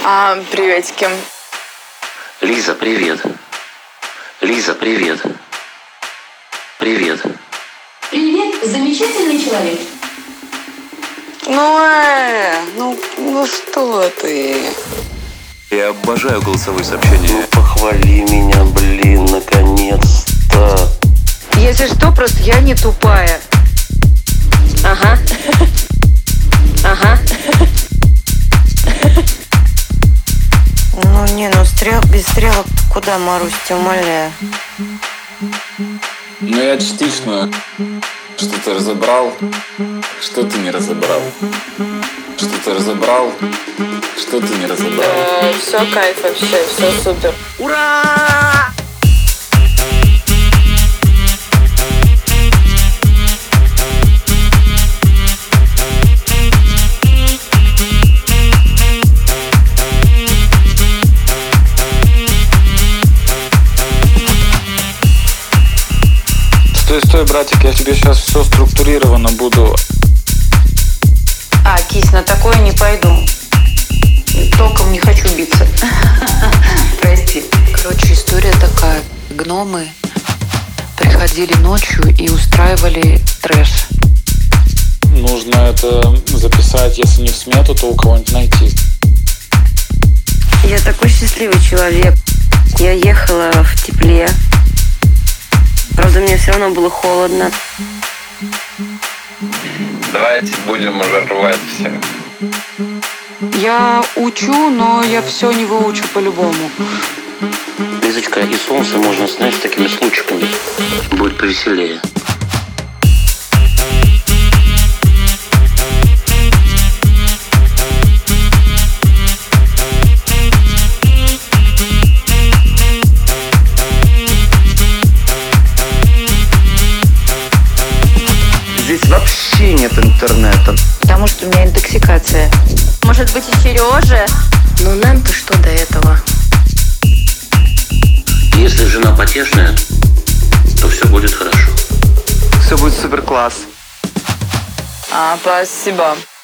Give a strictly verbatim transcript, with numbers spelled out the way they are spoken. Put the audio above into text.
А, приветики. Лиза, привет. Лиза, привет. Привет. Привет, замечательный человек. Ну, э, ну, ну что ты? Я обожаю голосовые сообщения. Ну похвали меня, блин, наконец-то. Если что, просто я не тупая. Ага. Ага. Ну не, ну стрел, без стрелок куда, Марусь, тебя умоляю. Ну я частично что-то разобрал, что ты не разобрал. Что-то разобрал, что ты не разобрал. Да, все кайф вообще, все супер. Ура! Стой, стой, братик, я тебе сейчас все структурированно буду. А, кись, на такое не пойду. Током не хочу биться. Прости. Короче, история такая. Гномы приходили ночью и устраивали трэш. Нужно это записать, если не в смету, то у кого-нибудь найти. Я такой счастливый человек. Я ехала в тепле. Правда, мне все равно было холодно. Давайте будем уже рвать все. Я учу, но я все не выучу по-любому. Лизочка, и солнце можно, знаешь, такими случаями. Будет повеселее. Здесь вообще нет интернета. Потому что у меня интоксикация. Может быть, и Сережа? Но нам-то что до этого? Если жена потешная, то все будет хорошо. Все будет супер класс. А, спасибо.